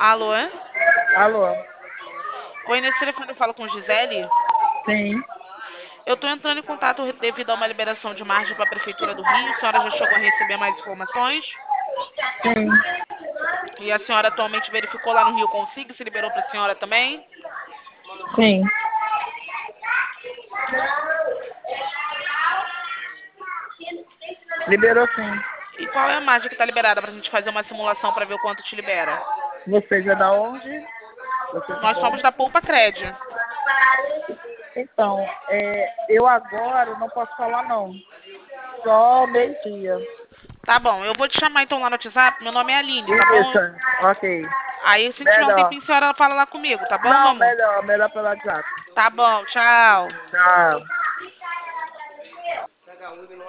Alô? Alô? Oi, nesse telefone eu falo com Gisele. Sim, Eu estou entrando em contato devido a uma liberação de margem para a Prefeitura do Rio. A senhora já chegou a receber mais informações? sim, E a senhora atualmente verificou lá no Rio Config, se liberou para a senhora também? sim. Liberou sim. E qual é a margem que está liberada para a gente fazer uma simulação para ver o quanto te libera? Vocês é da onde? Vocês Nós são... somos da Poupa Cred. Então, eu agora não posso falar não. Só meio-dia. Tá bom, eu vou te chamar então lá no WhatsApp. Meu nome é Aline, tá Isso, bom? ok. Aí, se tiver um Melhor. tempinho, a senhora fala lá comigo, tá bom, meu Não, amor? melhor pelo WhatsApp. Tá bom, tchau. Tchau.